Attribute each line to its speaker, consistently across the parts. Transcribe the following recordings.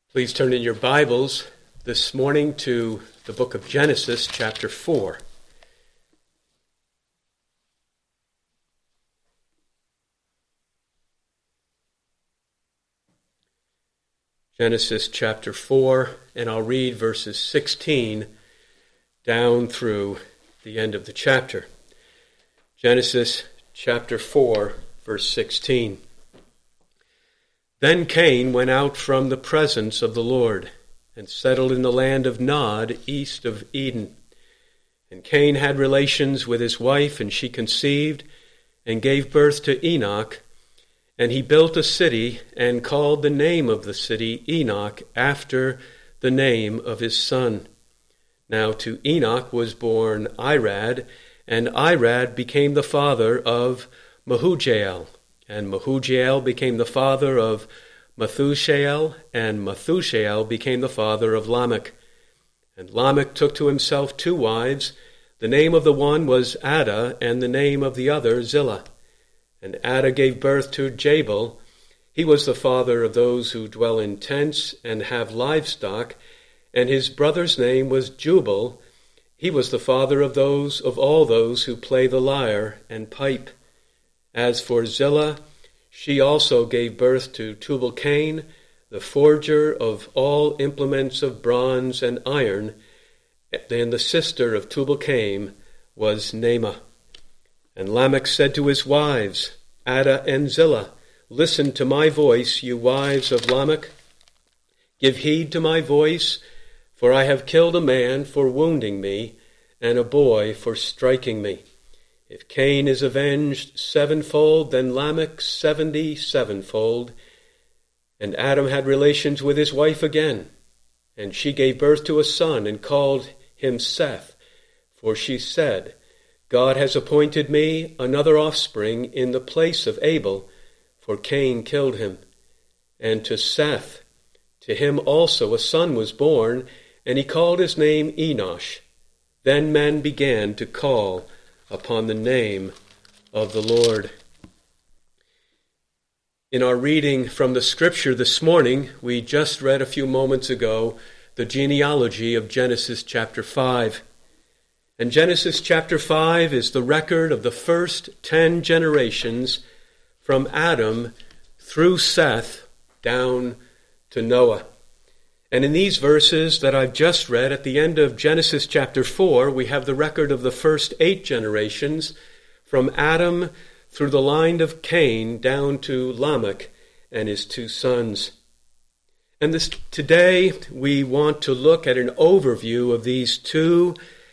Speaker 1: Please turn in your Bibles this morning to the book of Genesis, chapter 4. Genesis chapter 4, and I'll read verses 16 down through the end of the chapter. Genesis chapter 4, verse 16. Then Cain went out from the presence of the Lord, and settled in the land of Nod, east of Eden. And Cain had relations with his wife, and she conceived, and gave birth to Enoch. And he built a city, and called the name of the city Enoch, after the name of his son. Now to Enoch was born Irad, and Irad became the father of Mehujael. And Mehujael became the father of Methushael, and Methushael became the father of Lamech. And Lamech took to himself two wives. The name of the one was Adah, and the name of the other Zillah. And Adah gave birth to Jabal. He was the father of those who dwell in tents and have livestock, and his brother's name was Jubal. He was the father of all those who play the lyre and pipe. As for Zillah, she also gave birth to Tubal-Cain, the forger of all implements of bronze and iron, and the sister of Tubal-Cain was Naamah. And Lamech said to his wives, Adah and Zillah, "Listen to my voice, you wives of Lamech. Give heed to my voice, for I have killed a man for wounding me, and a boy for striking me. If Cain is avenged sevenfold, then Lamech 77-fold. And Adam had relations with his wife again, and she gave birth to a son, and called him Seth. For she said, God has appointed me another offspring in the place of Abel, for Cain killed him. And to Seth, to him also a son was born, and he called his name Enosh. Then men began to call upon the name of the Lord." In our reading from the scripture this morning, we just read a few moments ago the genealogy of Genesis chapter 5. And Genesis chapter 5 is the record of the first 10 generations from Adam through Seth down to Noah. And in these verses that I've just read, at the end of Genesis chapter 4, we have the record of the first 8 generations from Adam through the line of Cain down to Lamech and his 2 sons. And today we want to look at an overview of these 2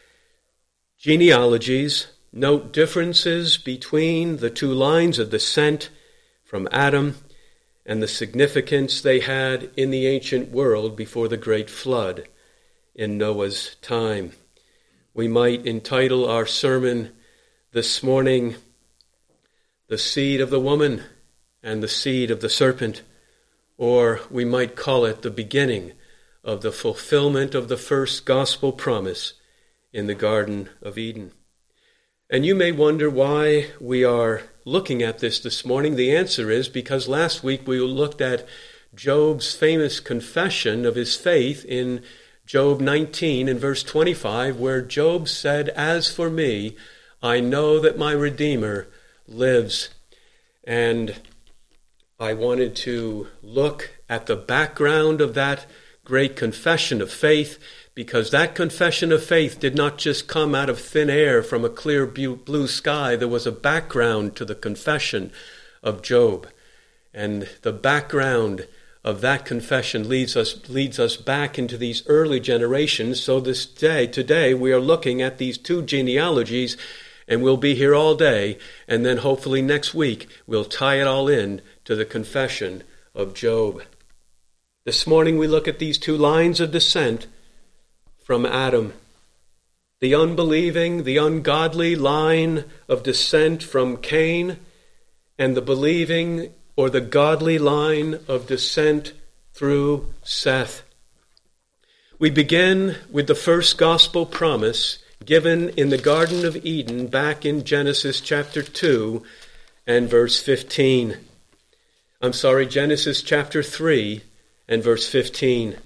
Speaker 1: genealogies, note differences between the 2 lines of descent from Adam, and the significance they had in the ancient world before the great flood in Noah's time. We might entitle our sermon this morning, "The Seed of the Woman and the Seed of the Serpent," or we might call it the beginning of the fulfillment of the first gospel promise in the Garden of Eden. And you may wonder why we are looking at this morning. The answer is because last week we looked at Job's famous confession of his faith in Job 19 and verse 25, where Job said, "As for me, I know that my Redeemer lives." And I wanted to look at the background of that great confession of faith, because that confession of faith did not just come out of thin air from a clear blue sky. There was a background to the confession of Job. And the background of that confession leads us back into these early generations. So today we are looking at these 2 genealogies, and we'll be here all day. And then hopefully next week we'll tie it all in to the confession of Job. This morning we look at these 2 lines of descent from Adam. The unbelieving, the ungodly line of descent from Cain, and the believing or the godly line of descent through Seth. We begin with the first gospel promise given in the Garden of Eden back in Genesis chapter 2 and verse 15. Genesis chapter 3 and verse 15.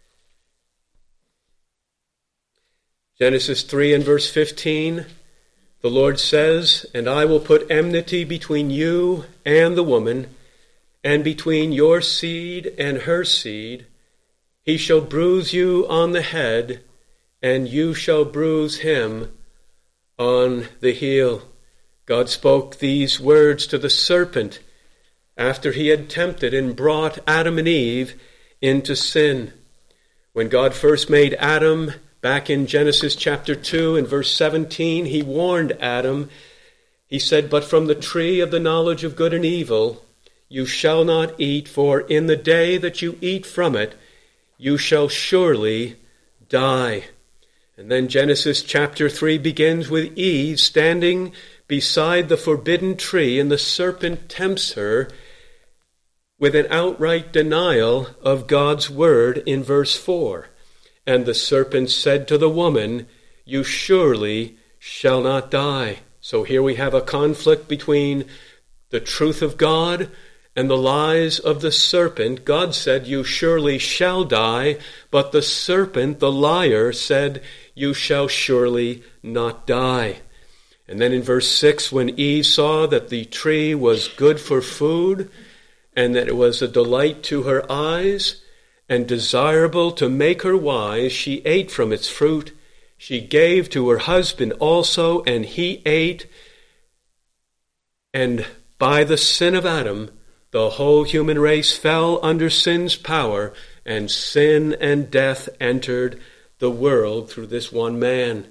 Speaker 1: Genesis 3 and verse 15, the Lord says, "And I will put enmity between you and the woman, and between your seed and her seed. He shall bruise you on the head, and you shall bruise him on the heel." God spoke these words to the serpent after he had tempted and brought Adam and Eve into sin. When God first made Adam, back in Genesis chapter 2 and verse 17, he warned Adam. He said, "But from the tree of the knowledge of good and evil you shall not eat, for in the day that you eat from it, you shall surely die." And then Genesis chapter 3 begins with Eve standing beside the forbidden tree, and the serpent tempts her with an outright denial of God's word in verse 4. "And the serpent said to the woman, you surely shall not die." So here we have a conflict between the truth of God and the lies of the serpent. God said, "You surely shall die," but the serpent, the liar, said, "You shall surely not die." And then in verse 6, when Eve saw that the tree was good for food, and that it was a delight to her eyes, and desirable to make her wise, she ate from its fruit. She gave to her husband also, and he ate. And by the sin of Adam, the whole human race fell under sin's power, and sin and death entered the world through this one man.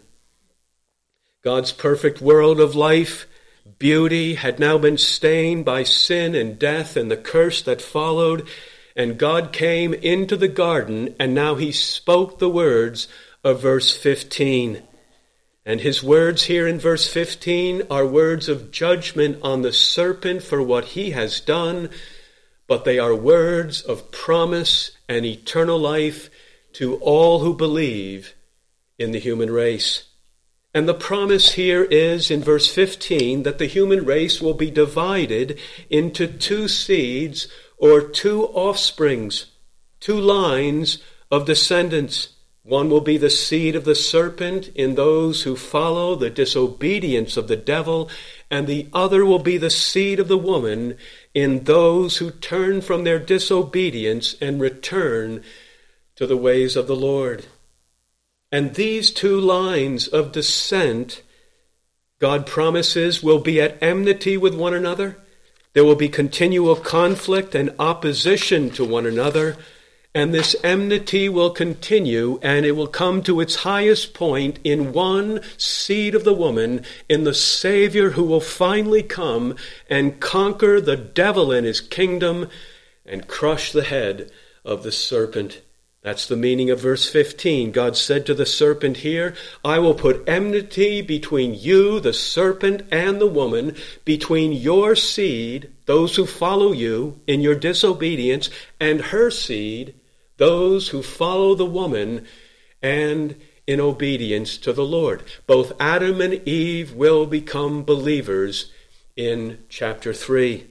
Speaker 1: God's perfect world of life, beauty, had now been stained by sin and death and the curse that followed. And God came into the garden, and now he spoke the words of verse 15. And his words here in verse 15 are words of judgment on the serpent for what he has done, but they are words of promise and eternal life to all who believe in the human race. And the promise here is, in verse 15, that the human race will be divided into two seeds, or two offsprings, two lines of descendants. One will be the seed of the serpent in those who follow the disobedience of the devil, and the other will be the seed of the woman in those who turn from their disobedience and return to the ways of the Lord. And these two lines of descent, God promises, will be at enmity with one another. There will be continual conflict and opposition to one another, and this enmity will continue, and it will come to its highest point in one seed of the woman, in the Savior who will finally come and conquer the devil and his kingdom and crush the head of the serpent. That's the meaning of verse 15. God said to the serpent here, "I will put enmity between you, the serpent, and the woman, between your seed, those who follow you in your disobedience, and her seed, those who follow the woman and in obedience to the Lord." Both Adam and Eve will become believers in chapter 3.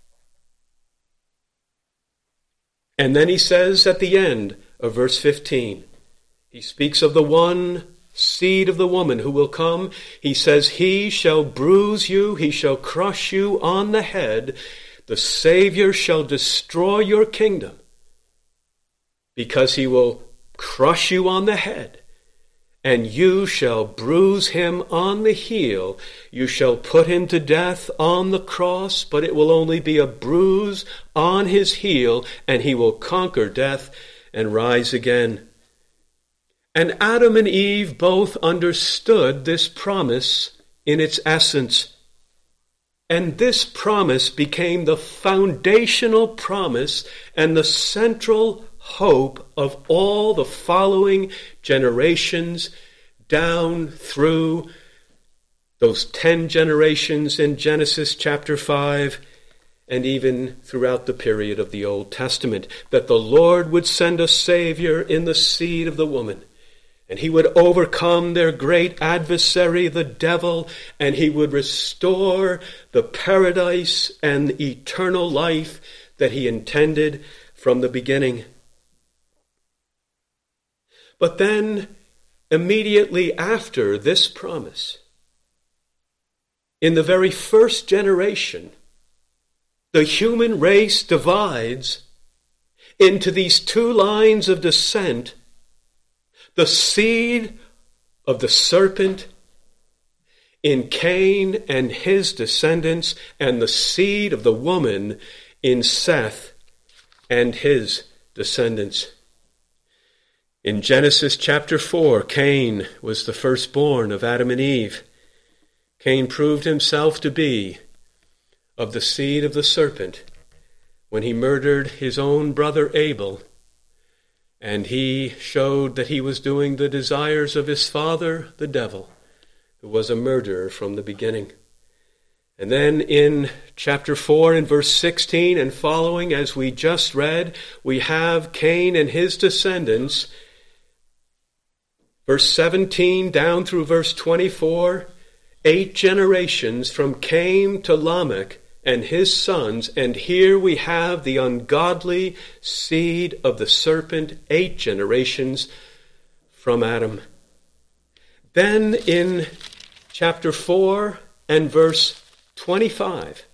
Speaker 1: And then he says at the end of verse 15, he speaks of the one seed of the woman who will come. He says, "He shall bruise you, he shall crush you on the head. The Savior shall destroy your kingdom, because he will crush you on the head, and you shall bruise him on the heel. You shall put him to death on the cross, but it will only be a bruise on his heel, and he will conquer death and rise again." And Adam and Eve both understood this promise in its essence. And this promise became the foundational promise and the central hope of all the following generations down through those 10 generations in Genesis chapter 5, and even throughout the period of the Old Testament, that the Lord would send a Savior in the seed of the woman, and he would overcome their great adversary, the devil, and he would restore the paradise and eternal life that he intended from the beginning. But then, immediately after this promise, in the very first generation, the human race divides into these two lines of descent: the seed of the serpent in Cain and his descendants, and the seed of the woman in Seth and his descendants. In Genesis chapter 4, Cain was the firstborn of Adam and Eve. Cain proved himself to be of the seed of the serpent when he murdered his own brother Abel, and he showed that he was doing the desires of his father, the devil, who was a murderer from the beginning. And then in chapter 4 and verse 16 and following, as we just read, we have Cain and his descendants. Verse 17 down through verse 24, 8 generations from Cain to Lamech and his sons, and here we have the ungodly seed of the serpent, 8 generations from Adam. Then in chapter 4 and verse 25,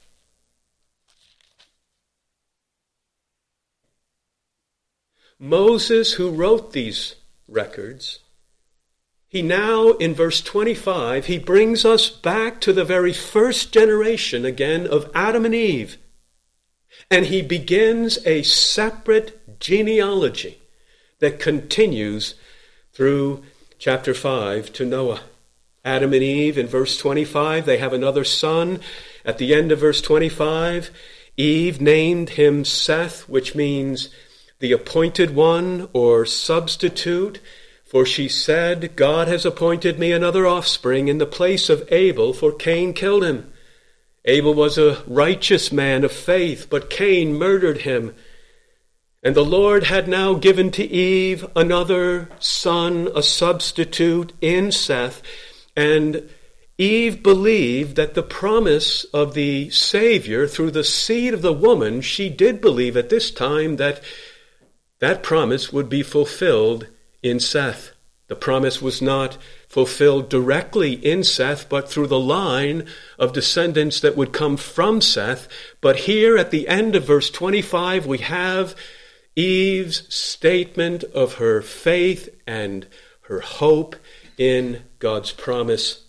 Speaker 1: Moses, who wrote these records, he now, in verse 25, he brings us back to the very first generation again of Adam and Eve. And he begins a separate genealogy that continues through chapter 5 to Noah. Adam and Eve, in verse 25, they have another son. At the end of verse 25, Eve named him Seth, which means the appointed one or substitute. For she said, God has appointed me another offspring in the place of Abel, for Cain killed him. Abel was a righteous man of faith, but Cain murdered him. And the Lord had now given to Eve another son, a substitute in Seth. And Eve believed that the promise of the Savior through the seed of the woman, she did believe at this time that that promise would be fulfilled in Seth. The promise was not fulfilled directly in Seth, but through the line of descendants that would come from Seth. But here at the end of verse 25, we have Eve's statement of her faith and her hope in God's promise.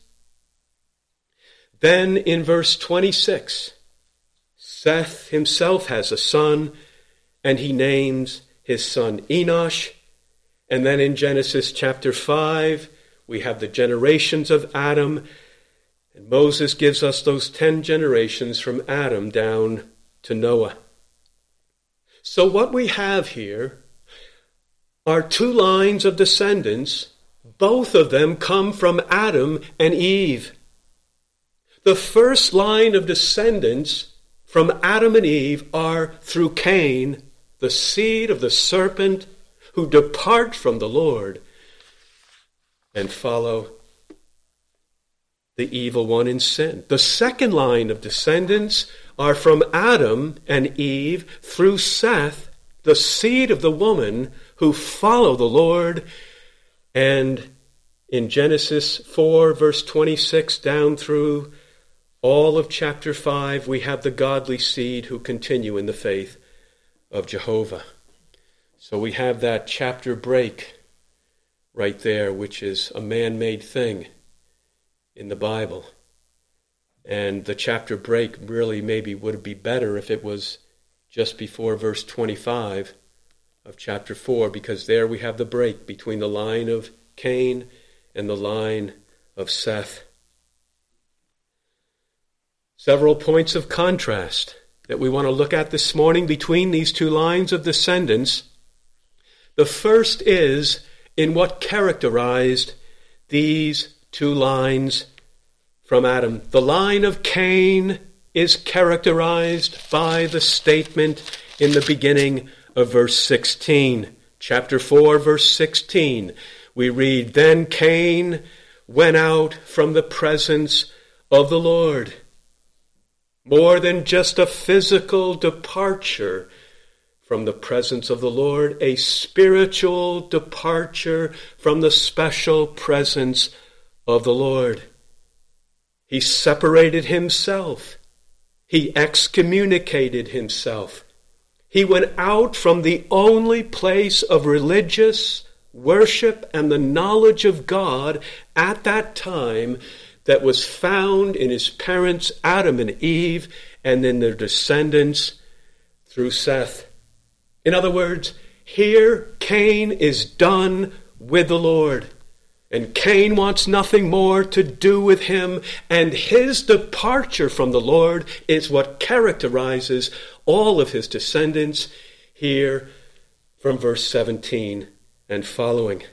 Speaker 1: Then in verse 26, Seth himself has a son, and he names his son Enosh. And then in Genesis chapter 5, we have the generations of Adam, and Moses gives us those 10 generations from Adam down to Noah. So what we have here are 2 lines of descendants. Both of them come from Adam and Eve. The first line of descendants from Adam and Eve are through Cain, the seed of the serpent, who depart from the Lord and follow the evil one in sin. The second line of descendants are from Adam and Eve through Seth, the seed of the woman, who follow the Lord. And in Genesis 4, verse 26, down through all of chapter 5, we have the godly seed who continue in the faith of Jehovah. So we have that chapter break right there, which is a man-made thing in the Bible. And the chapter break really maybe would be better if it was just before verse 25 of chapter 4, because there we have the break between the line of Cain and the line of Seth. Several points of contrast that we want to look at this morning between these 2 lines of descendants. The first is in what characterized these 2 lines from Adam. The line of Cain is characterized by the statement in the beginning of verse 16. Chapter 4, verse 16, we read, Then Cain went out from the presence of the Lord. More than just a physical departure from the presence of the Lord, a spiritual departure from the special presence of the Lord. He separated himself. He excommunicated himself. He went out from the only place of religious worship and the knowledge of God at that time that was found in his parents Adam and Eve and in their descendants through Seth. In other words, here Cain is done with the Lord. And Cain wants nothing more to do with him, and his departure from the Lord is what characterizes all of his descendants here from verse 17 and following.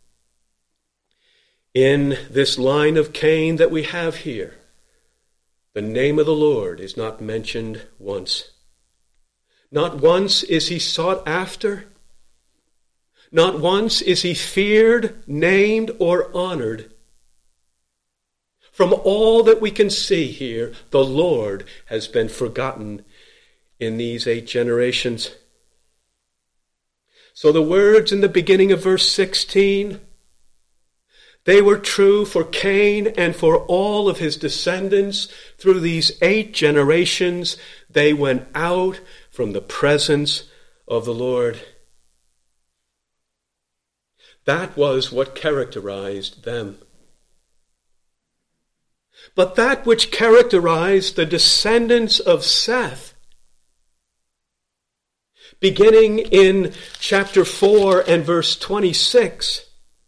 Speaker 1: In this line of Cain that we have here, the name of the Lord is not mentioned once. Not once is he sought after. Not once is he feared, named, or honored. From all that we can see here, the Lord has been forgotten in these 8 generations. So the words in the beginning of verse 16, they were true for Cain and for all of his descendants. Through these 8 generations, they went out from the presence of the Lord. That was what characterized them. But that which characterized the descendants of Seth, beginning in chapter 4 and verse 26,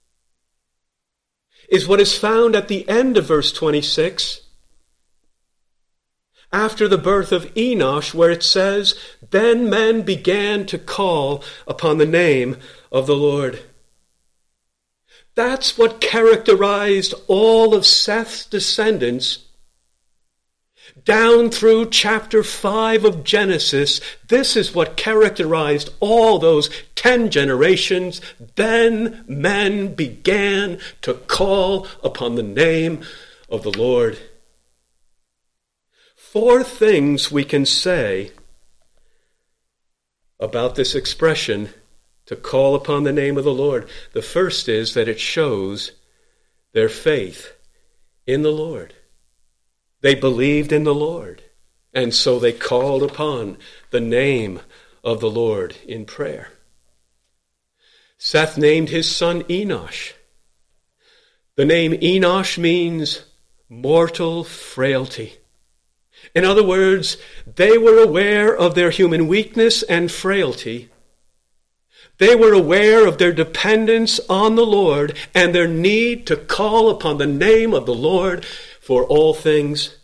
Speaker 1: is what is found at the end of verse 26, after the birth of Enosh, where it says, "Then men began to call upon the name of the Lord." That's what characterized all of Seth's descendants down through chapter 5 of Genesis. This is what characterized all those 10 generations. Then men began to call upon the name of the Lord. 4 things we can say about this expression, to call upon the name of the Lord. The first is that it shows their faith in the Lord. They believed in the Lord, and so they called upon the name of the Lord in prayer. Seth named his son Enosh. The name Enosh means mortal frailty. In other words, they were aware of their human weakness and frailty. They were aware of their dependence on the Lord and their need to call upon the name of the Lord for all things.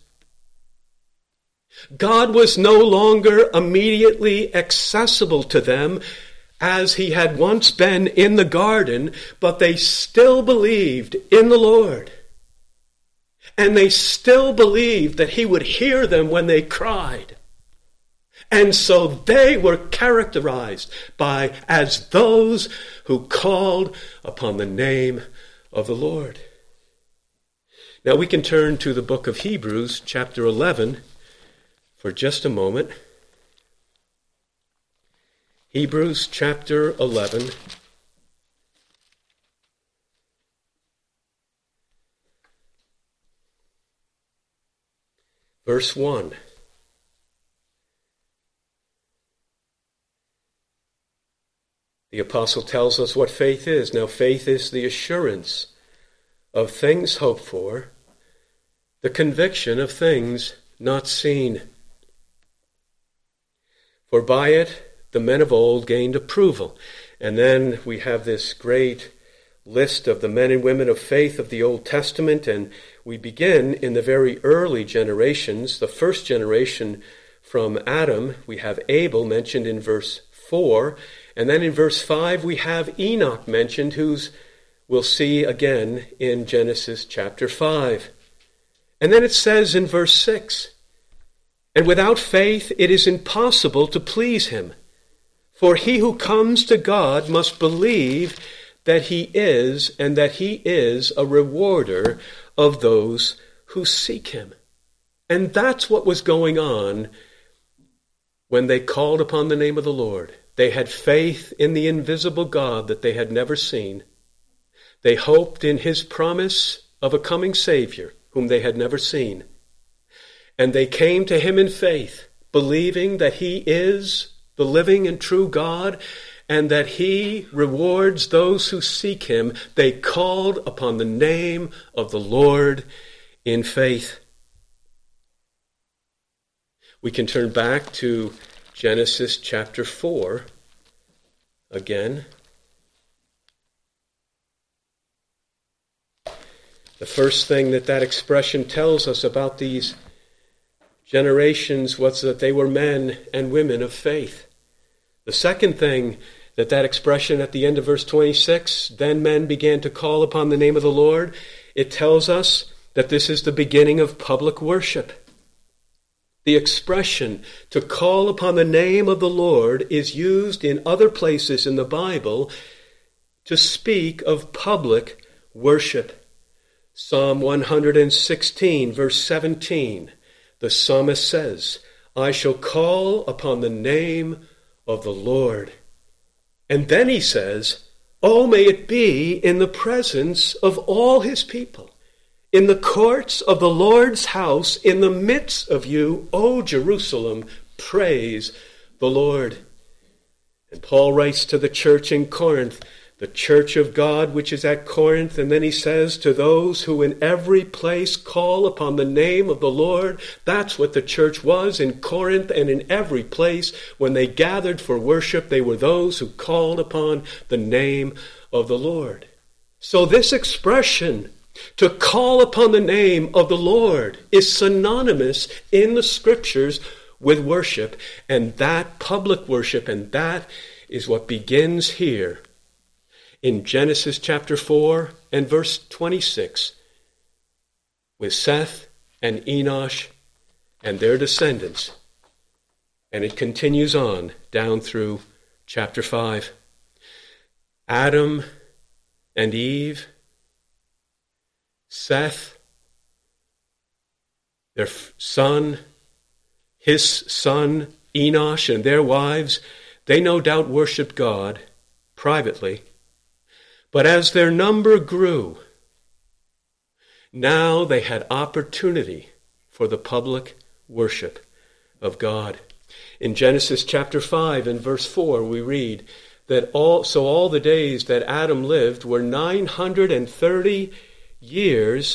Speaker 1: God was no longer immediately accessible to them as he had once been in the garden, but they still believed in the Lord. And they still believed that he would hear them when they cried. And so they were characterized as those who called upon the name of the Lord. Now we can turn to the book of Hebrews, chapter 11, for just a moment. Hebrews, chapter 11. Verse 1. The apostle tells us what faith is. Now, faith is the assurance of things hoped for, the conviction of things not seen. For by it the men of old gained approval. And then we have this great list of the men and women of faith of the Old Testament, and we begin in the very early generations. The first generation from Adam, we have Abel mentioned in verse 4, and then in verse 5 we have Enoch mentioned, whose we'll see again in Genesis chapter 5. And then it says in verse 6, "And without faith it is impossible to please him. For he who comes to God must believe that he is, and that he is a rewarder of those who seek him." And that's what was going on when they called upon the name of the Lord. They had faith in the invisible God that they had never seen. They hoped in his promise of a coming Savior whom they had never seen. And they came to him in faith, believing that he is the living and true God, and that he rewards those who seek him. They called upon the name of the Lord in faith. We can turn back to Genesis chapter 4 again. The first thing that expression tells us about these generations was that they were men and women of faith. The second thing that expression at the end of verse 26, then men began to call upon the name of the Lord, it tells us that this is the beginning of public worship. The expression to call upon the name of the Lord is used in other places in the Bible to speak of public worship. Psalm 116, verse 17, the psalmist says, I shall call upon the name of the Lord. And then he says, oh, may it be in the presence of all his people, in the courts of the Lord's house, in the midst of you, O Jerusalem, praise the Lord. And Paul writes to the church in Corinth, the church of God which is at Corinth, and then he says, to those who in every place call upon the name of the Lord. That's what the church was in Corinth, and in every place when they gathered for worship, they were those who called upon the name of the Lord. So this expression, to call upon the name of the Lord, is synonymous in the scriptures with worship, and that public worship, and that is what begins here in Genesis chapter 4 and verse 26 with Seth and Enosh and their descendants. And it continues on down through chapter 5. Adam and Eve, Seth, their son, his son Enosh, and their wives, they no doubt worshipped God privately. But as their number grew, now they had opportunity for the public worship of God. In Genesis chapter 5 and verse 4, we read that all the days that Adam lived were 930 years.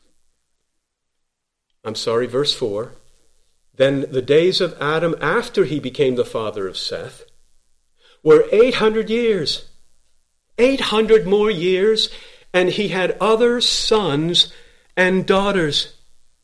Speaker 1: Verse 4. Then the days of Adam after he became the father of Seth were 800 years. 800 more years, and he had other sons and daughters.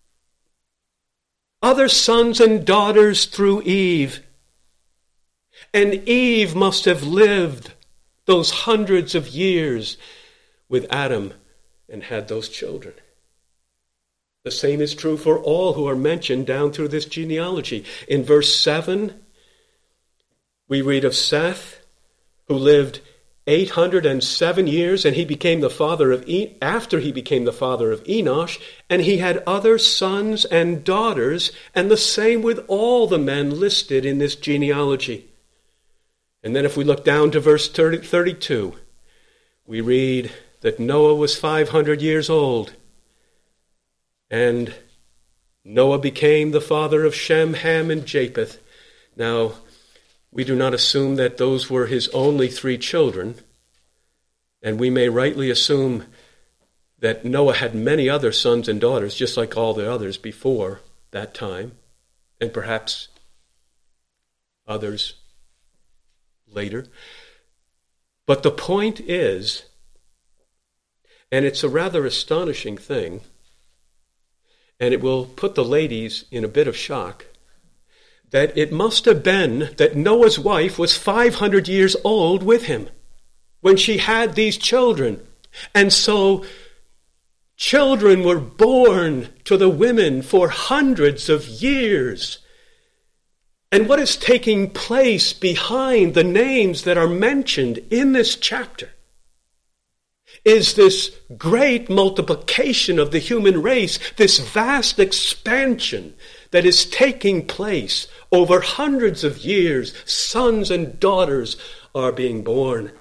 Speaker 1: Other sons and daughters through Eve. And Eve must have lived those hundreds of years with Adam and had those children. The same is true for all who are mentioned down through this genealogy. In verse 7, we read of Seth, who lived 807 years, and he became the father of after he became the father of Enosh, and he had other sons and daughters, and the same with all the men listed in this genealogy. And then if we look down to verse 32, we read that Noah was 500 years old, and Noah became the father of Shem, Ham, and Japheth. Now, we do not assume that those were his only 3 children, and we may rightly assume that Noah had many other sons and daughters, just like all the others before that time, and perhaps others later. But the point is, and it's a rather astonishing thing, and it will put the ladies in a bit of shock, that it must have been that Noah's wife was 500 years old with him when she had these children. And so children were born to the women for hundreds of years. And what is taking place behind the names that are mentioned in this chapter is this great multiplication of the human race, this vast expansion that is taking place over hundreds of years. Sons and daughters are being born.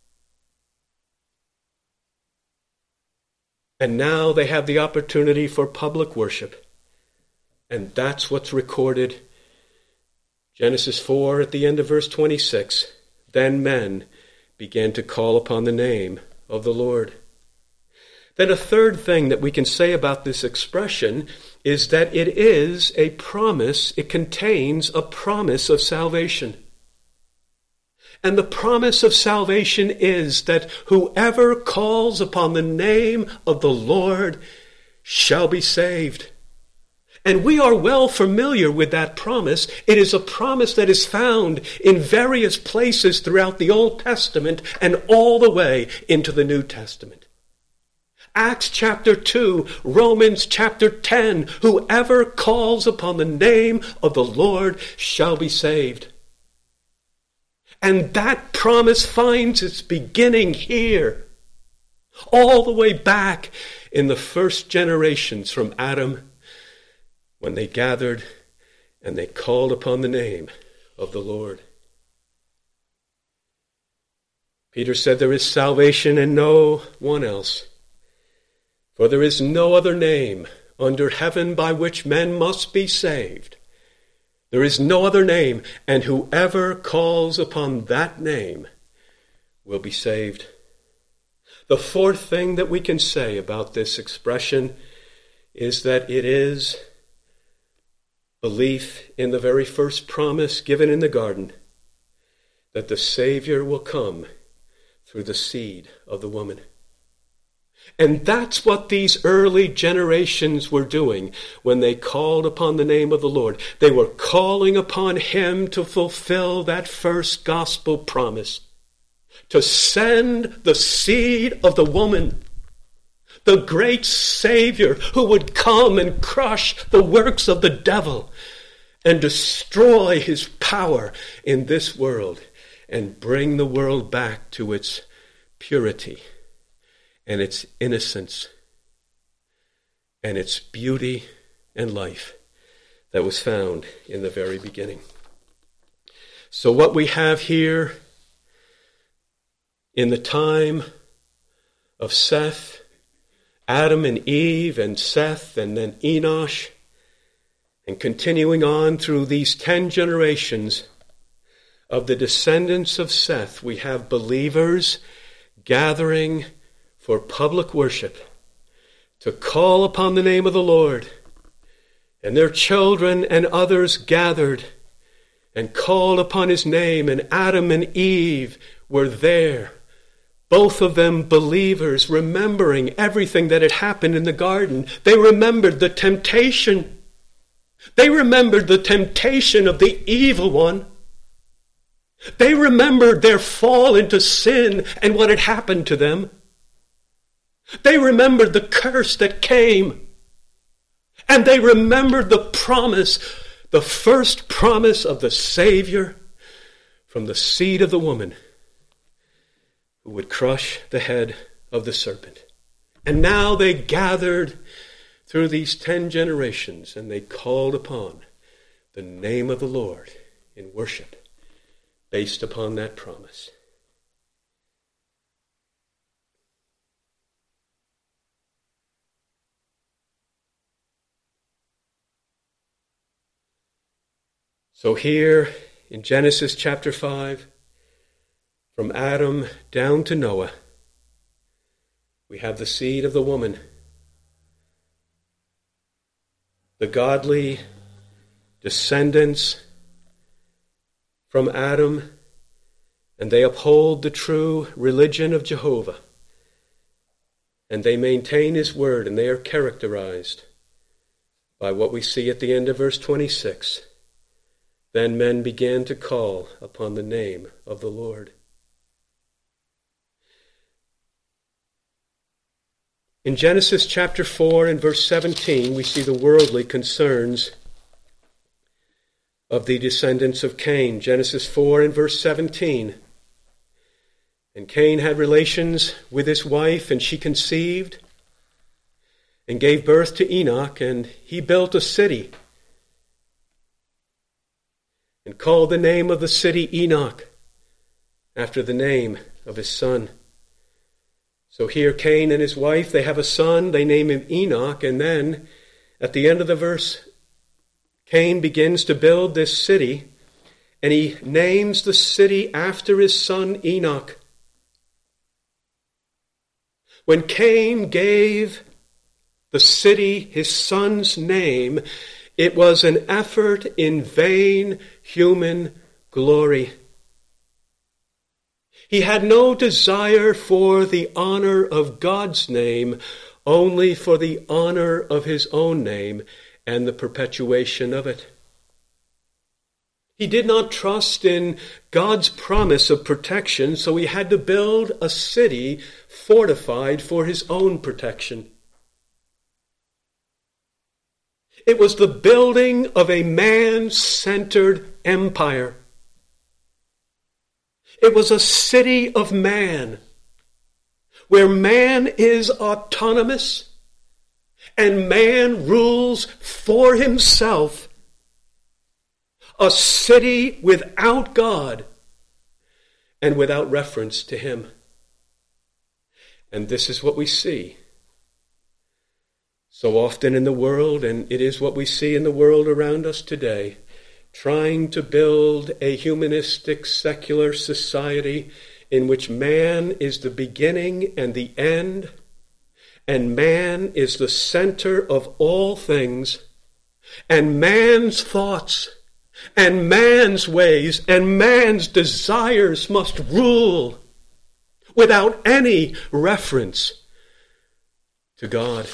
Speaker 1: And now they have the opportunity for public worship. And that's what's recorded. Genesis 4 at the end of verse 26. Then men began to call upon the name of the Lord. Then a third thing that we can say about this expression is that it is a promise. It contains a promise of salvation. And the promise of salvation is that whoever calls upon the name of the Lord shall be saved. And we are well familiar with that promise. It is a promise that is found in various places throughout the Old Testament and all the way into the New Testament. Acts chapter 2, Romans chapter 10, whoever calls upon the name of the Lord shall be saved. And that promise finds its beginning here, all the way back in the first generations from Adam, when they gathered and they called upon the name of the Lord. Peter said there is salvation in no one else, for there is no other name under heaven by which men must be saved. There is no other name, and whoever calls upon that name will be saved. The fourth thing that we can say about this expression is that it is belief in the very first promise given in the garden, that the Savior will come through the seed of the woman. And that's what these early generations were doing when they called upon the name of the Lord. They were calling upon him to fulfill that first gospel promise, to send the seed of the woman, the great Savior who would come and crush the works of the devil and destroy his power in this world and bring the world back to its purity and its innocence and its beauty and life that was found in the very beginning. So what we have here in the time of Seth, Adam and Eve and Seth and then Enosh, and continuing on through these 10 generations of the descendants of Seth, we have believers gathering for public worship to call upon the name of the Lord. And their children and others gathered and called upon his name, and Adam and Eve were there. Both of them believers, remembering everything that had happened in the garden. They remembered the temptation. They remembered the temptation of the evil one. They remembered their fall into sin and what had happened to them. They remembered the curse that came. And they remembered the promise, the first promise of the Savior from the seed of the woman who would crush the head of the serpent. And now they gathered through these 10 generations and they called upon the name of the Lord in worship based upon that promise. So here in Genesis chapter 5, from Adam down to Noah, we have the seed of the woman, the godly descendants from Adam, and they uphold the true religion of Jehovah, and they maintain his word, and they are characterized by what we see at the end of verse 26. Then men began to call upon the name of the Lord. In Genesis chapter 4 and verse 17, we see the worldly concerns of the descendants of Cain. Genesis 4 and verse 17. And Cain had relations with his wife, and she conceived and gave birth to Enoch, and he built a city and called the name of the city Enoch, after the name of his son. So here Cain and his wife, they have a son, they name him Enoch, and then at the end of the verse, Cain begins to build this city, and he names the city after his son Enoch. When Cain gave the city his son's name, it was an effort in vain human glory. He had no desire for the honor of God's name, only for the honor of his own name and the perpetuation of it. He did not trust in God's promise of protection, so he had to build a city fortified for his own protection. It was the building of a man-centered empire. It was a city of man, where man is autonomous and man rules for himself. A city without God and without reference to him. And this is what we see so often in the world, and it is what we see in the world around us today, trying to build a humanistic, secular society in which man is the beginning and the end, and man is the center of all things, and man's thoughts and man's ways and man's desires must rule without any reference to God.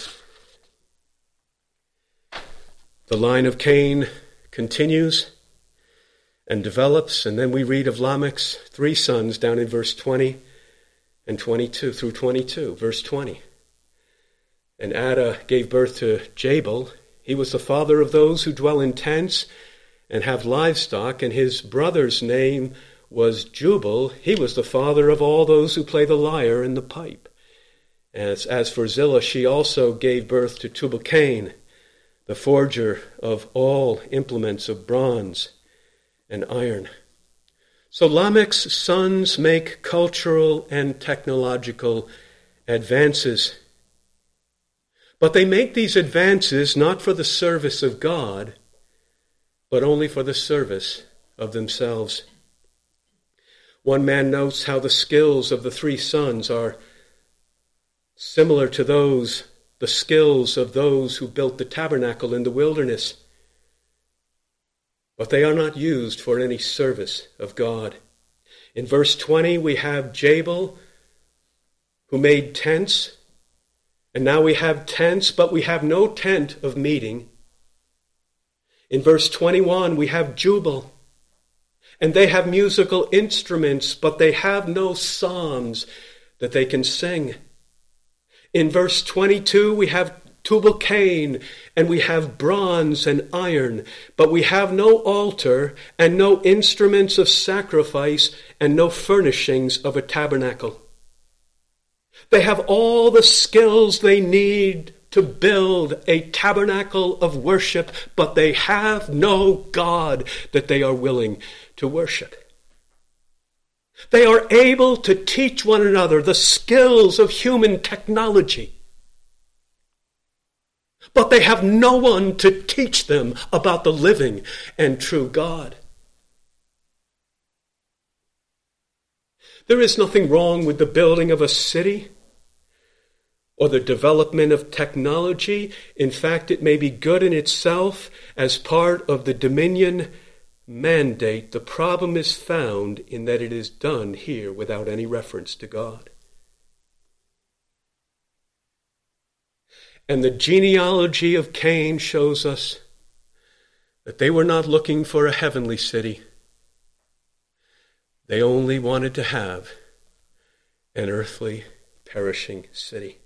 Speaker 1: The line of Cain continues and develops, and then we read of Lamech's 3 sons down in verse 20 and 22 through 22. Verse 20. And Ada gave birth to Jabal. He was the father of those who dwell in tents and have livestock, and his brother's name was Jubal. He was the father of all those who play the lyre and the pipe. As for Zillah, she also gave birth to Tubal-Cain, the forger of all implements of bronze and iron. So Lamech's sons make cultural and technological advances. But they make these advances not for the service of God, but only for the service of themselves. One man notes how the skills of the 3 sons are similar to the skills of those who built the tabernacle in the wilderness. But they are not used for any service of God. In verse 20, we have Jabal, who made tents, and now we have tents, but we have no tent of meeting. In verse 21, we have Jubal, and they have musical instruments, but they have no psalms that they can sing. In verse 22, we have Tubal-Cain, and we have bronze and iron, but we have no altar and no instruments of sacrifice and no furnishings of a tabernacle. They have all the skills they need to build a tabernacle of worship, but they have no God that they are willing to worship. They are able to teach one another the skills of human technology, but they have no one to teach them about the living and true God. There is nothing wrong with the building of a city or the development of technology. In fact, it may be good in itself as part of the dominion mandate. The problem is found in that it is done here without any reference to God. And the genealogy of Cain shows us that they were not looking for a heavenly city. They only wanted to have an earthly, perishing city.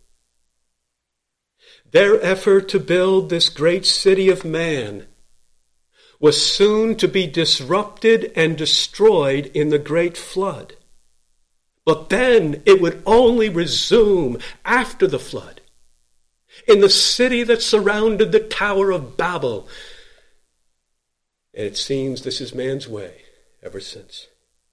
Speaker 1: Their effort to build this great city of man was soon to be disrupted and destroyed in the great flood. But then it would only resume after the flood, in the city that surrounded the Tower of Babel. And it seems this is man's way ever since.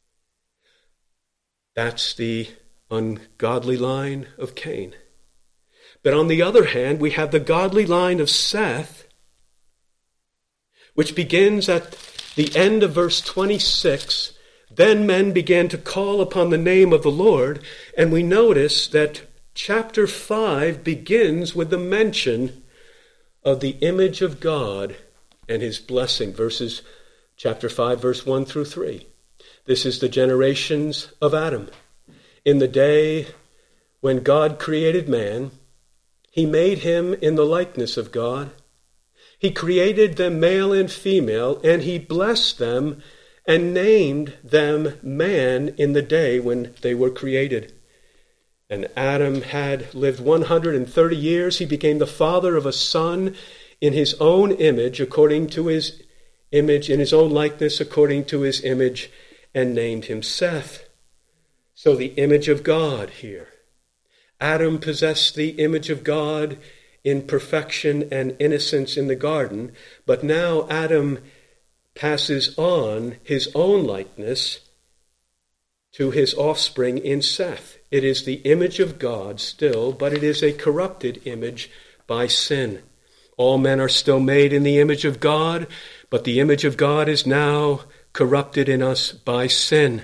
Speaker 1: That's the ungodly line of Cain. But on the other hand, we have the godly line of Seth, which begins at the end of verse 26. Then men began to call upon the name of the Lord, and we notice that chapter 5 begins with the mention of the image of God and his blessing. Chapter 5, verse 1 through 3. This is the generations of Adam. In the day when God created man, he made him in the likeness of God. He created them male and female, and he blessed them and named them man in the day when they were created. And Adam had lived 130 years. He became the father of a son in his own image, according to his image, in his own likeness, according to his image, and named him Seth. So the image of God here. Adam possessed the image of God in perfection and innocence in the garden, but now Adam passes on his own likeness to his offspring in Seth. It is the image of God still, but it is a corrupted image by sin. All men are still made in the image of God, but the image of God is now corrupted in us by sin.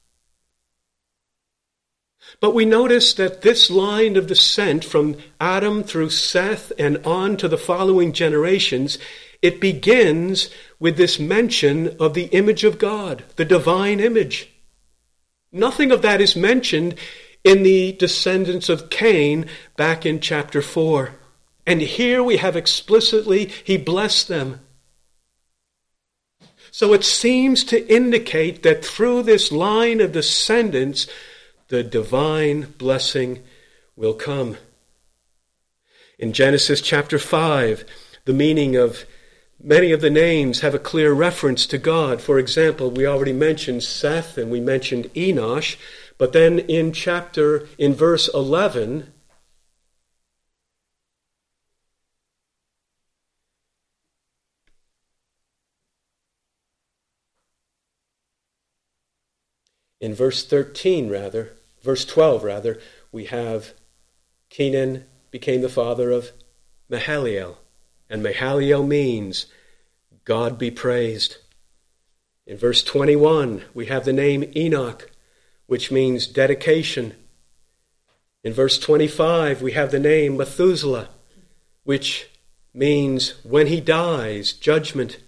Speaker 1: But we notice that this line of descent from Adam through Seth and on to the following generations, it begins with this mention of the image of God, the divine image. Nothing of that is mentioned in the descendants of Cain back in chapter 4. And here we have explicitly, he blessed them. So it seems to indicate that through this line of descendants, the divine blessing will come. In Genesis chapter 5, the meaning of many of the names have a clear reference to God. For example, we already mentioned Seth and we mentioned Enosh, but then in verse 11, in verse 12, we have Kenan became the father of Mahalalel. And Mahalalel means God be praised. In verse 21, we have the name Enoch, which means dedication. In verse 25, we have the name Methuselah, which means when he dies, judgment.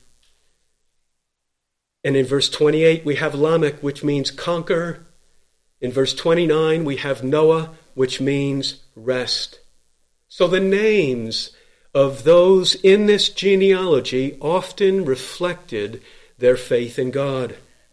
Speaker 1: And in verse 28, we have Lamech, which means conquer. In verse 29, we have Noah, which means rest. So the names of those in this genealogy often reflected their faith in God.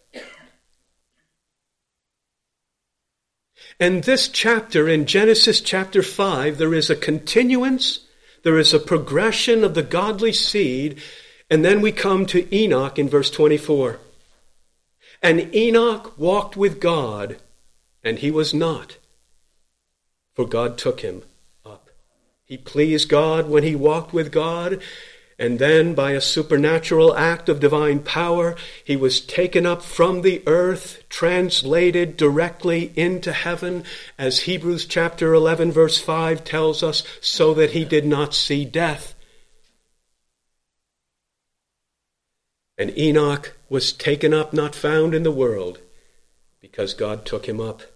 Speaker 1: And this chapter, in Genesis chapter 5, there is a continuance, there is a progression of the godly seed, and then we come to Enoch in verse 24. And Enoch walked with God, and he was not, for God took him up. He pleased God when he walked with God, and then by a supernatural act of divine power, he was taken up from the earth, translated directly into heaven, as Hebrews chapter 11 verse 5 tells us, so that he did not see death. And Enoch was taken up, not found in the world, because God took him up.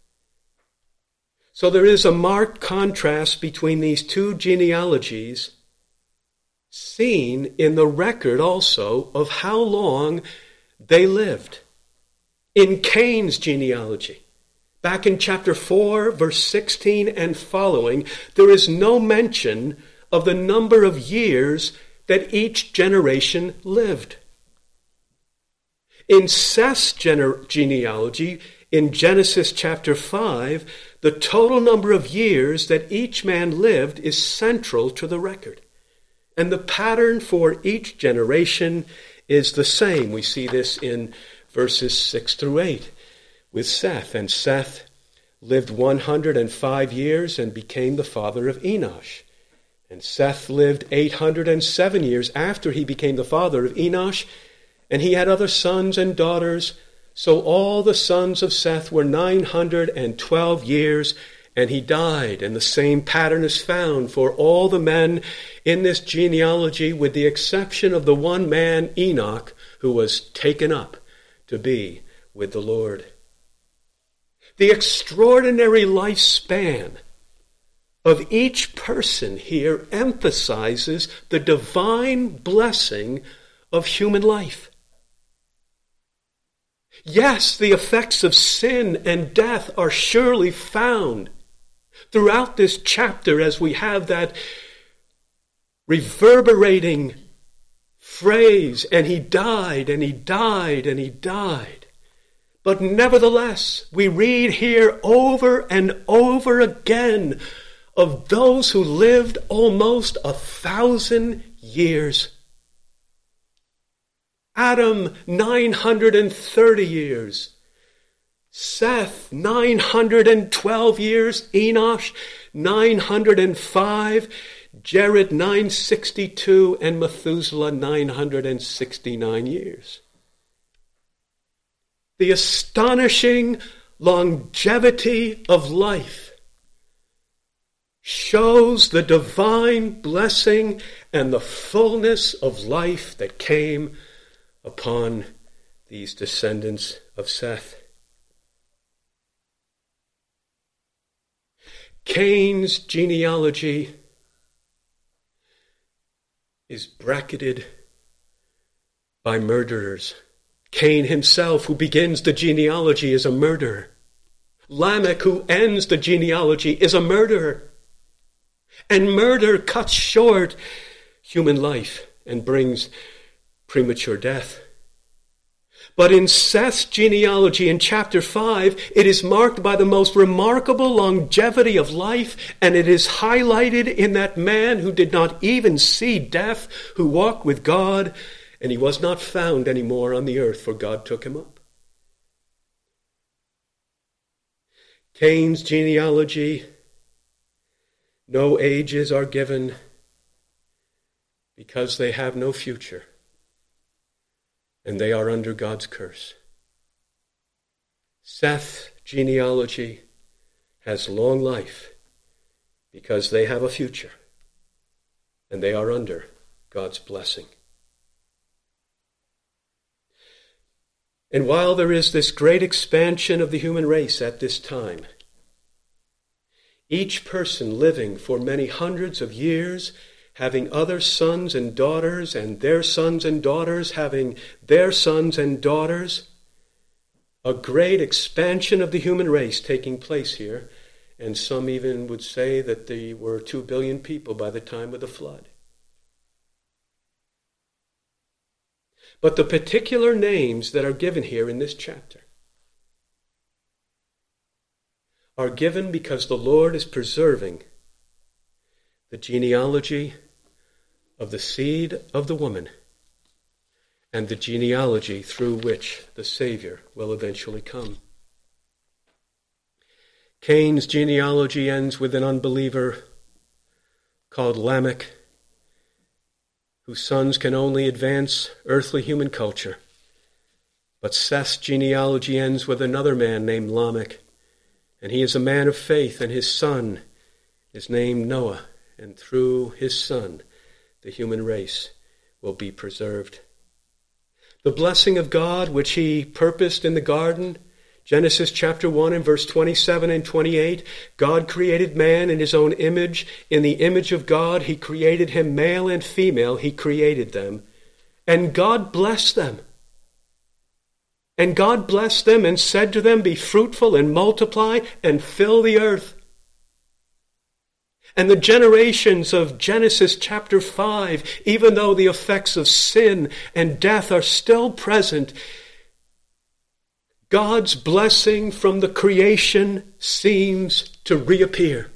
Speaker 1: So there is a marked contrast between these two genealogies, seen in the record also of how long they lived. In Cain's genealogy, back in chapter 4, verse 16 and following, there is no mention of the number of years that each generation lived. In Seth's genealogy, in Genesis chapter 5, the total number of years that each man lived is central to the record. And the pattern for each generation is the same. We see this in verses 6 through 8 with Seth. And Seth lived 105 years and became the father of Enosh. And Seth lived 807 years after he became the father of Enosh, And he had other sons and daughters. So all the sons of Seth were 912 years, and he died. And the same pattern is found for all the men in this genealogy, with the exception of the one man, Enoch, who was taken up to be with the Lord. The extraordinary lifespan of each person here emphasizes the divine blessing of human life. Yes, the effects of sin and death are surely found throughout this chapter, as we have that reverberating phrase, and he died, and he died, and he died. But nevertheless, we read here over and over again of those who lived almost 1,000 years. Adam, 930 years. Seth, 912 years. Enosh, 905. Jared, 962. And Methuselah, 969 years. The astonishing longevity of life shows the divine blessing and the fullness of life that came upon these descendants of Seth. Cain's genealogy is bracketed by murderers. Cain himself, who begins the genealogy, is a murderer. Lamech, who ends the genealogy, is a murderer. And murder cuts short human life and brings premature death. But in Seth's genealogy in chapter 5, it is marked by the most remarkable longevity of life, and it is highlighted in that man who did not even see death, who walked with God, and he was not found anymore on the earth, for God took him up. Cain's genealogy, no ages are given because they have no future, and they are under God's curse. Seth's genealogy has long life because they have a future, and they are under God's blessing. And while there is this great expansion of the human race at this time, each person living for many hundreds of years, having other sons and daughters, and their sons and daughters having their sons and daughters, a great expansion of the human race taking place here, and some even would say that there were 2 billion people by the time of the flood. But the particular names that are given here in this chapter are given because the Lord is preserving the genealogy of the seed of the woman and the genealogy through which the Savior will eventually come. Cain's genealogy ends with an unbeliever called Lamech, whose sons can only advance earthly human culture. But Seth's genealogy ends with another man named Lamech, and he is a man of faith, and his son is named Noah, and through his son, the human race will be preserved. The blessing of God, which he purposed in the garden, Genesis chapter 1 and verse 27 and 28, God created man in his own image. In the image of God, he created him, male and female, he created them. And God blessed them. And God blessed them and said to them, "Be fruitful and multiply and fill the earth." And the generations of Genesis chapter 5, even though the effects of sin and death are still present, God's blessing from the creation seems to reappear.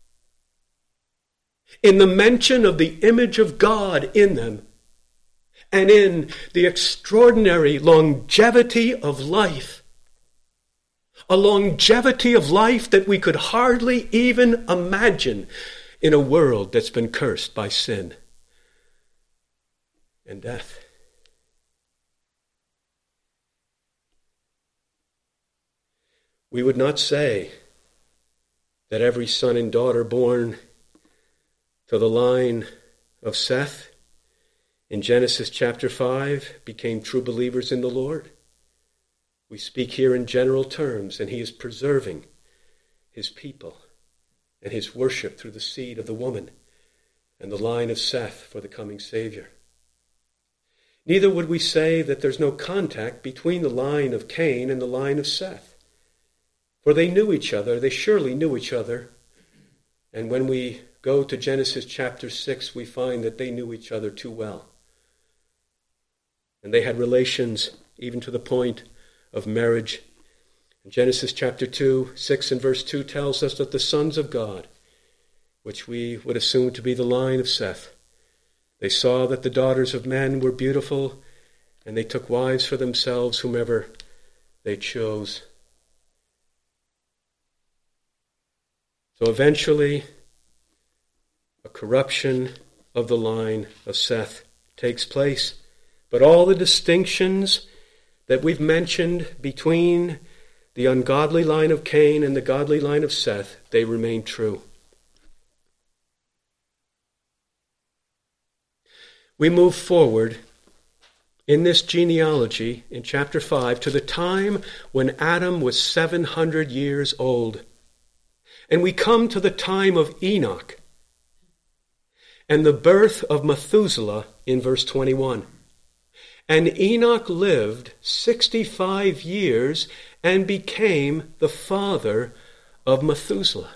Speaker 1: In the mention of the image of God in them, and in the extraordinary longevity of life, a longevity of life that we could hardly even imagine in a world that's been cursed by sin and death. we would not say that every son and daughter born to the line of Seth in Genesis chapter 5 became true believers in the Lord. We speak here in general terms, and he is preserving his people and his worship through the seed of the woman and the line of Seth for the coming Savior. Neither would we say that there's no contact between the line of Cain and the line of Seth. For they knew each other, they surely knew each other. And when we go to Genesis chapter 6, we find that they knew each other too well. And they had relations even to the point of marriage. And Genesis chapter 2, 6 and verse 2 tells us that the sons of God, which we would assume to be the line of Seth, they saw that the daughters of men were beautiful, and they took wives for themselves, whomever they chose. So eventually, a corruption of the line of Seth takes place. But all the distinctions that we've mentioned between the ungodly line of Cain and the godly line of Seth, they remain true. We move forward in this genealogy in chapter 5 to the time when Adam was 700 years old. And we come to the time of Enoch and the birth of Methuselah in verse 21. And Enoch lived 65 years and became the father of Methuselah.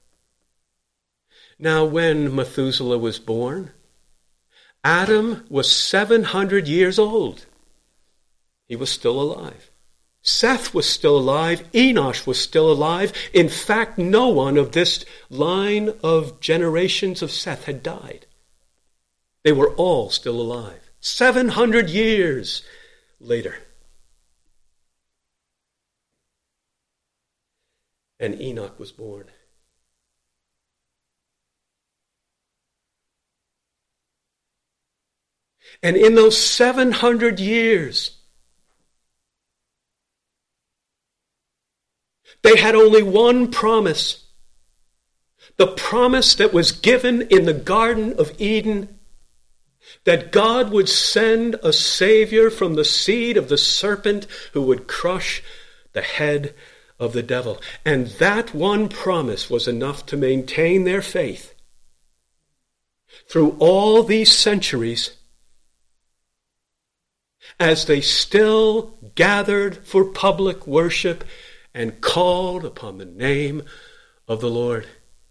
Speaker 1: Now, when Methuselah was born, Adam was 700 years old. He was still alive. Seth was still alive. Enosh was still alive. In fact, no one of this line of generations of Seth had died. They were all still alive. 700 years later. And Enoch was born. And in those 700 years, they had only one promise. The promise that was given in the Garden of Eden, that God would send a Savior from the seed of the serpent who would crush the head of the devil. And that one promise was enough to maintain their faith through all these centuries, as they still gathered for public worship and called upon the name of the Lord.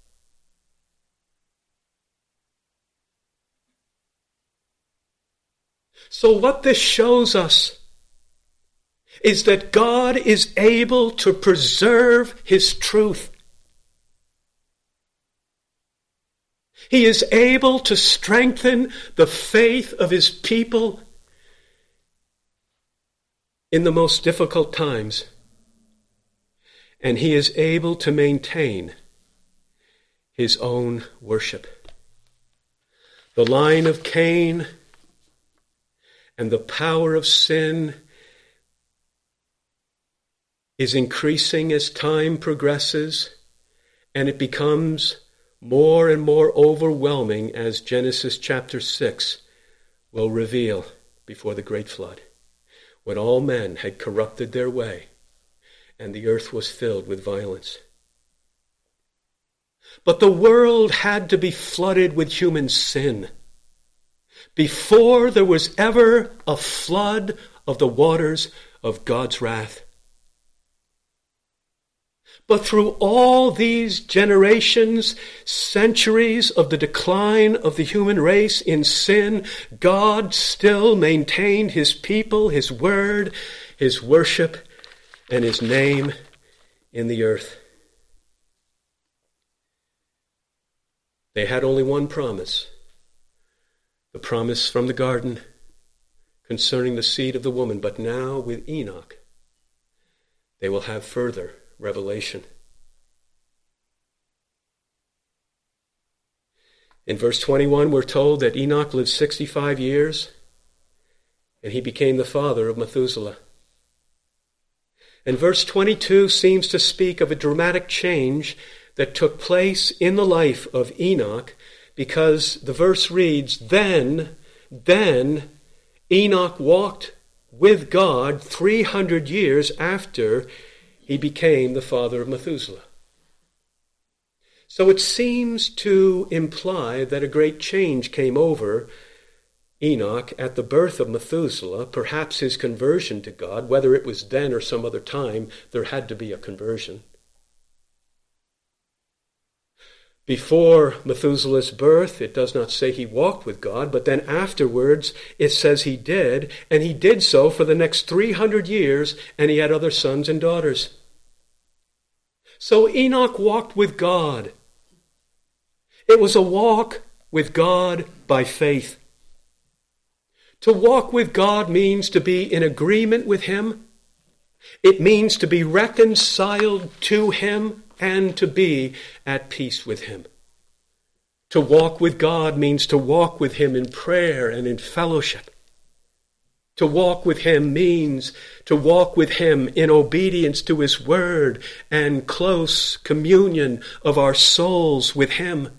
Speaker 1: So what this shows us is that God is able to preserve his truth. He is able to strengthen the faith of his people in the most difficult times. And he is able to maintain his own worship. The line of Cain and the power of sin is increasing as time progresses, and it becomes more and more overwhelming as Genesis chapter 6 will reveal before the great flood, when all men had corrupted their way and the earth was filled with violence. But the world had to be flooded with human sin before there was ever a flood of the waters of God's wrath. But through all these generations, centuries of the decline of the human race in sin, God still maintained his people, his word, his worship, and his name in the earth. They had only one promise, the promise from the garden concerning the seed of the woman. But now with Enoch, they will have further revelation. In verse 21, we're told that Enoch lived 65 years, and he became the father of Methuselah. And verse 22 seems to speak of a dramatic change that took place in the life of Enoch, because the verse reads, Then Enoch walked with God 300 years after he became the father of Methuselah. So it seems to imply that a great change came over Enoch at the birth of Methuselah, perhaps his conversion to God. Whether it was then or some other time, there had to be a conversion. Before Methuselah's birth, it does not say he walked with God, but then afterwards it says he did, and he did so for the next 300 years, and he had other sons and daughters. So Enoch walked with God. It was a walk with God by faith. To walk with God means to be in agreement with him. It means to be reconciled to him and to be at peace with him. To walk with God means to walk with him in prayer and in fellowship. To walk with him means to walk with him in obedience to his word and close communion of our souls with him.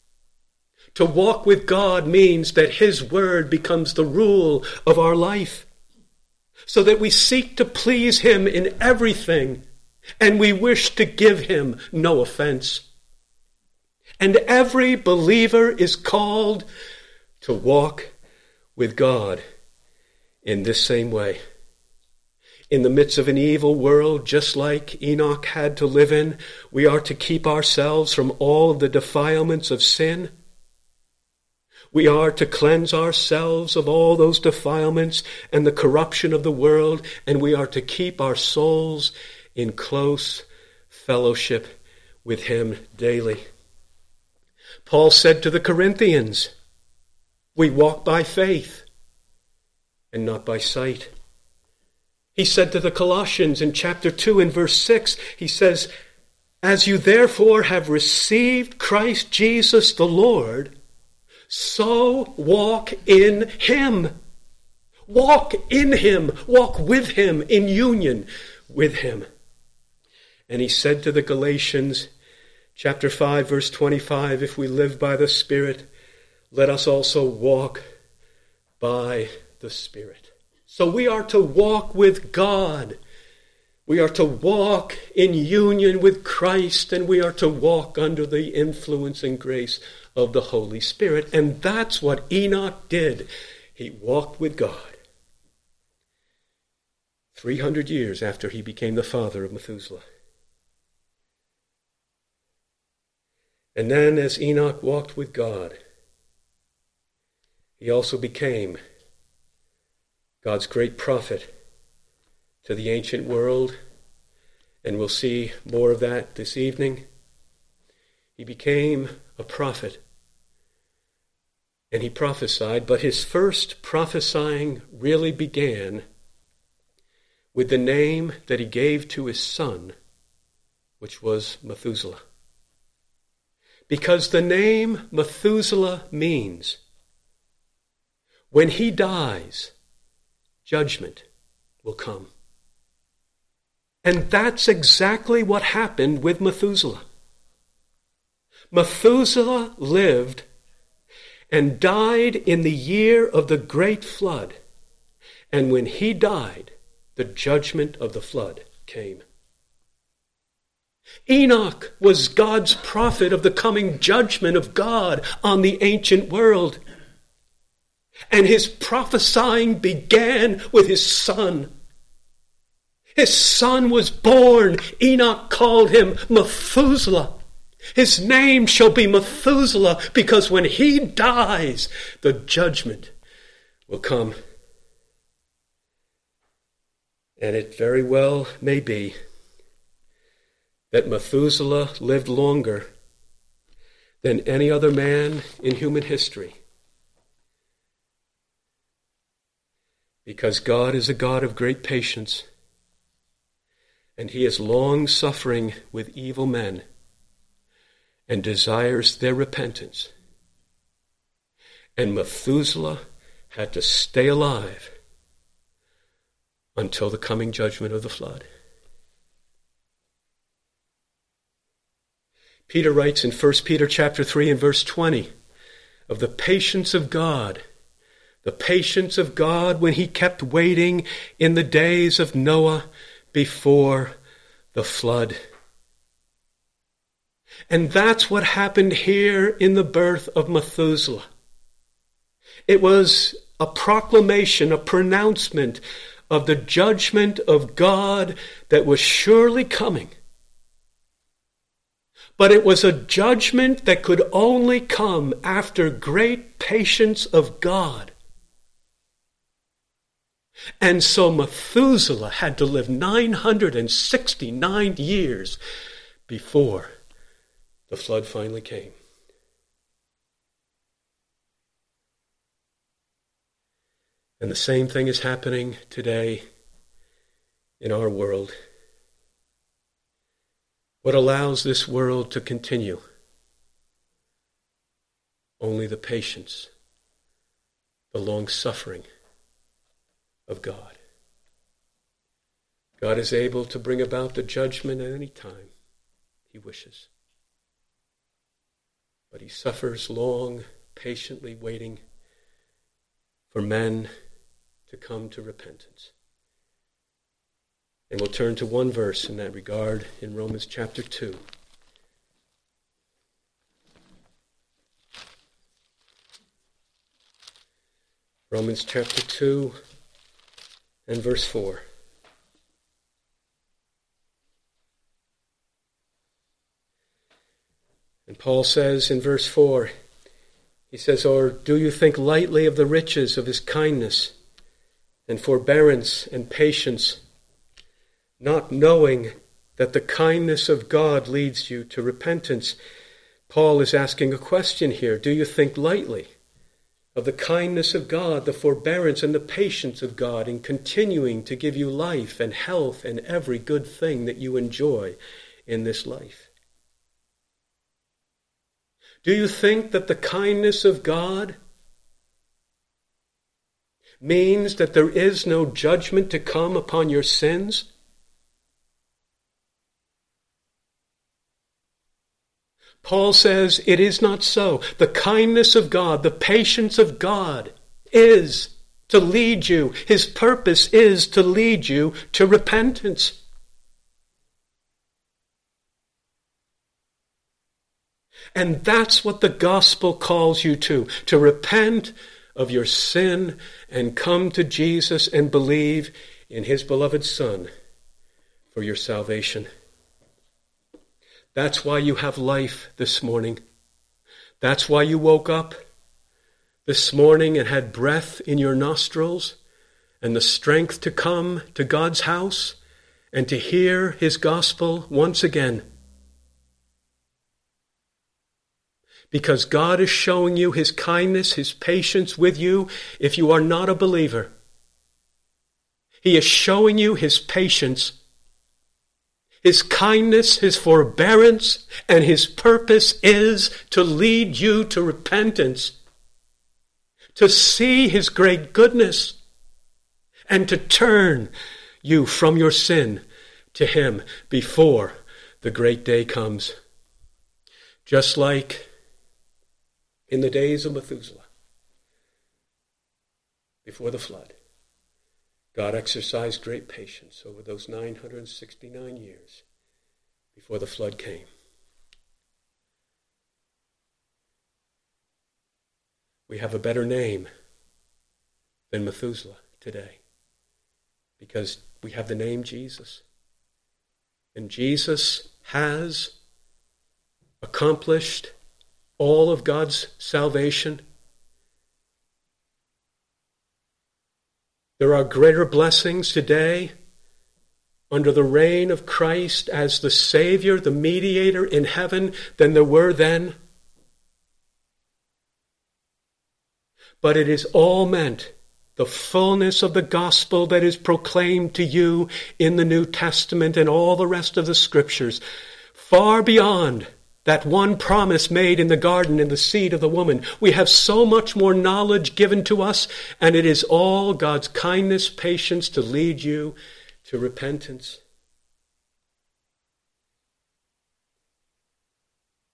Speaker 1: To walk with God means that his word becomes the rule of our life, so that we seek to please him in everything, and we wish to give him no offense. And every believer is called to walk with God in this same way. In the midst of an evil world, just like Enoch had to live in, we are to keep ourselves from all of the defilements of sin. We are to cleanse ourselves of all those defilements and the corruption of the world, and we are to keep our souls in close fellowship with him daily. Paul said to the Corinthians, we walk by faith and not by sight. He said to the Colossians in chapter 2 and verse 6, he says, as you therefore have received Christ Jesus the Lord, so walk in him. Walk in him. Walk with him in union with him. And he said to the Galatians, chapter 5, verse 25, if we live by the Spirit, let us also walk by the Spirit. So we are to walk with God. We are to walk in union with Christ, and we are to walk under the influence and grace of the Holy Spirit. And that's what Enoch did. He walked with God 300 years after he became the father of Methuselah. And then as Enoch walked with God, he also became God's great prophet to the ancient world, and we'll see more of that this evening. He became a prophet, and he prophesied, but his first prophesying really began with the name that he gave to his son, which was Methuselah. Because the name Methuselah means, when he dies, judgment will come. And that's exactly what happened with Methuselah. Methuselah lived and died in the year of the great flood. And when he died, the judgment of the flood came. Enoch was God's prophet of the coming judgment of God on the ancient world. And his prophesying began with his son. His son was born. Enoch called him Methuselah. His name shall be Methuselah, because when he dies, the judgment will come. And it very well may be that Methuselah lived longer than any other man in human history, because God is a God of great patience, and he is long-suffering with evil men and desires their repentance. And Methuselah had to stay alive until the coming judgment of the flood. Peter writes in 1 Peter chapter 3 and verse 20 of the patience of God. The patience of God when he kept waiting in the days of Noah before the flood. And that's what happened here in the birth of Methuselah. It was a proclamation, a pronouncement of the judgment of God that was surely coming. But it was a judgment that could only come after great patience of God. And so Methuselah had to live 969 years before the flood finally came. And the same thing is happening today in our world. What allows this world to continue? Only the patience, the long-suffering of God. God is able to bring about the judgment at any time he wishes. But he suffers long, patiently waiting for men to come to repentance. And we'll turn to one verse in that regard in Romans chapter 2. Romans chapter 2 and verse 4. And Paul says in verse 4, he says, "Or do you think lightly of the riches of his kindness and forbearance and patience, not knowing that the kindness of God leads you to repentance?" Paul is asking a question here. Do you think lightly of the kindness of God, the forbearance and the patience of God in continuing to give you life and health and every good thing that you enjoy in this life? Do you think that the kindness of God means that there is no judgment to come upon your sins? Paul says it is not so. The kindness of God, the patience of God is to lead you. His purpose is to lead you to repentance. And that's what the gospel calls you to repent of your sin and come to Jesus and believe in his beloved Son for your salvation. That's why you have life this morning. That's why you woke up this morning and had breath in your nostrils and the strength to come to God's house and to hear his gospel once again. Because God is showing you his kindness, his patience with you if you are not a believer. He is showing you his patience, his kindness, his forbearance, and his purpose is to lead you to repentance, to see his great goodness, and to turn you from your sin to him before the great day comes. Just like in the days of Methuselah, before the flood, God exercised great patience over those 969 years before the flood came. We have a better name than Methuselah today because we have the name Jesus. And Jesus has accomplished all of God's salvation. There are greater blessings today under the reign of Christ as the Savior, the mediator in heaven, than there were then. But it is all meant, the fullness of the gospel that is proclaimed to you in the New Testament and all the rest of the scriptures, far beyond that one promise made in the garden in the seed of the woman. We have so much more knowledge given to us, and it is all God's kindness, patience to lead you to repentance.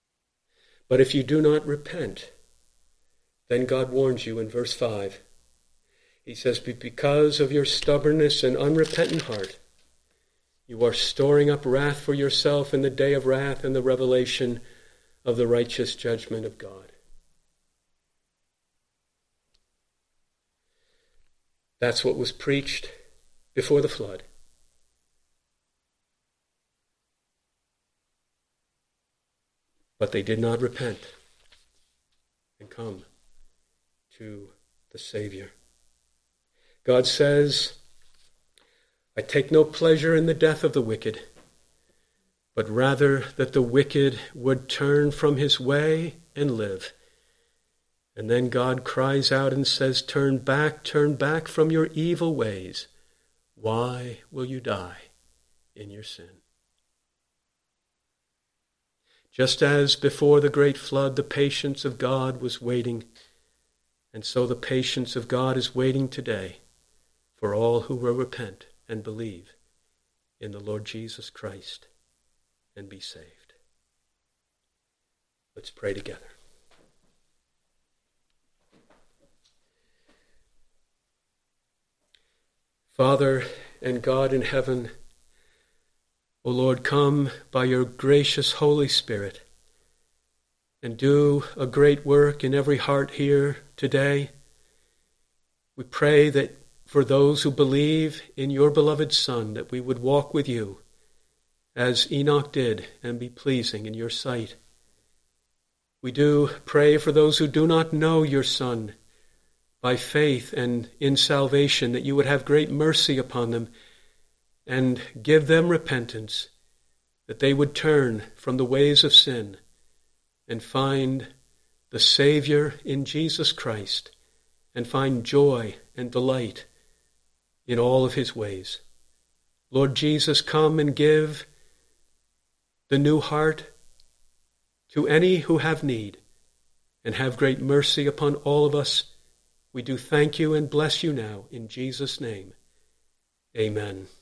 Speaker 1: But if you do not repent, then God warns you in verse 5. He says, because of your stubbornness and unrepentant heart, you are storing up wrath for yourself in the day of wrath and the revelation of the righteous judgment of God. That's what was preached before the flood. But they did not repent and come to the Savior. God says, I take no pleasure in the death of the wicked, but rather that the wicked would turn from his way and live. And then God cries out and says, turn back from your evil ways. Why will you die in your sin? Just as before the great flood, the patience of God was waiting, and so the patience of God is waiting today for all who will repent and believe in the Lord Jesus Christ and be saved. Let's pray together. Father and God in heaven, O Lord, come by your gracious Holy Spirit and do a great work in every heart here today. We pray that for those who believe in your beloved Son, that we would walk with you as Enoch did and be pleasing in your sight. We do pray for those who do not know your Son by faith and in salvation, that you would have great mercy upon them and give them repentance, that they would turn from the ways of sin and find the Savior in Jesus Christ and find joy and delight in all of his ways. Lord Jesus, come and give the new heart to any who have need, and have great mercy upon all of us. We do thank you and bless you now in Jesus' name. Amen.